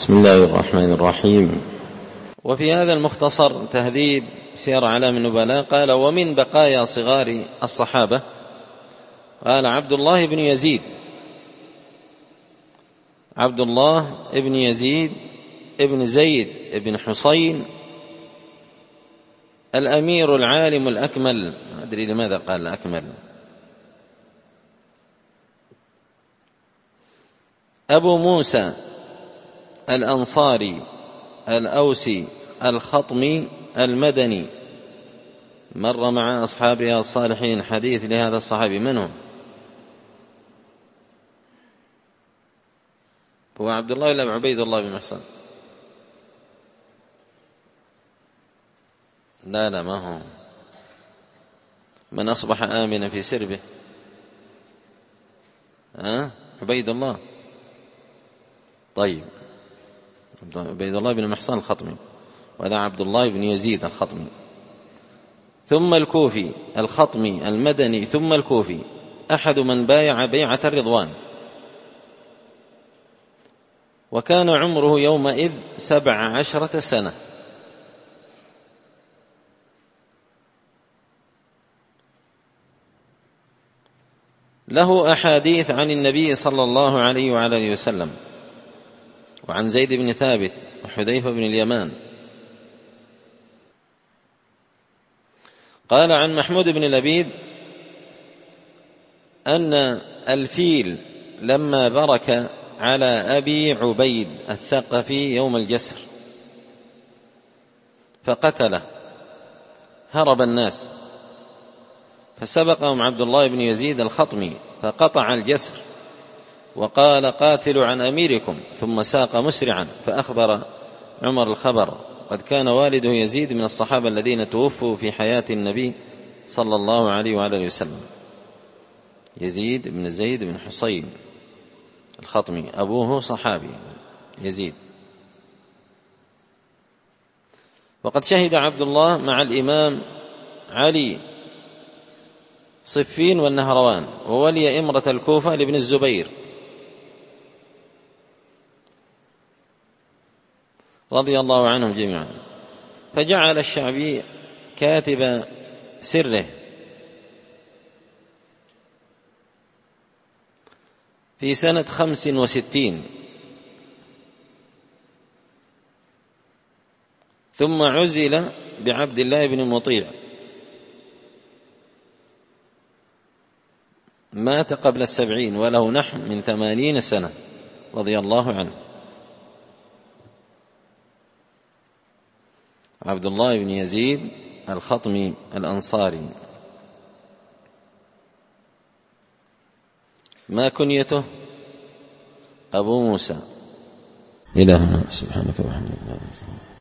بسم الله الرحمن الرحيم. وفي هذا المختصر تهذيب سير أعلام النبلاء قال: ومن بقايا صغار الصحابة قال عبد الله بن يزيد ابن زيد ابن حسين الأمير العالم الأكمل. ما أدري لماذا قال الأكمل. أبو موسى الأنصاري الأوسي الخطمي المدني، مر مع أصحابه الصالحين حديث لهذا الصحابي. من هو؟ هو عبد الله بن عبيد الله بن محصن؟ لا ما هو. من أصبح آمنا في سربه؟ عبيد الله. طيب، عبيد الله بن محصن الخطمي، وهذا عبد الله بن يزيد الخطمي، ثم الكوفي الخطمي المدني، ثم الكوفي، أحد من بايع بيعة الرضوان، وكان عمره يومئذ 17 سنة. له أحاديث عن النبي صلى الله عليه وعلى آله وسلم، وعن زيد بن ثابت وحذيفة بن اليمان. قال عن محمود بن لبيد أن الفيل لما برك على أبي عبيد الثقفي يوم الجسر فقتله، هرب الناس، فسبقهم عبد الله بن يزيد الخطمي فقطع الجسر وقال: قاتلوا عن أميركم، ثم ساق مسرعا فأخبر عمر الخبر. قد كان والده يزيد من الصحابة الذين توفوا في حياة النبي صلى الله عليه وآله وسلم، يزيد بن زيد بن حسين الخطمي، أبوه صحابي يزيد. وقد شهد عبد الله مع الإمام علي صفين والنهروان، وولي إمرة الكوفة لابن الزبير رضي الله عنهم جميعا، فجعل الشعبي كاتب سره في سنة 65، ثم عزل بعبد الله بن مطيع، مات قبل 70 وله نحو من 80 سنة رضي الله عنه. عبد الله بن يزيد الخطمي الأنصاري. ما كنيته؟ أبو موسى. إلهنا سبحانك وبحمدك.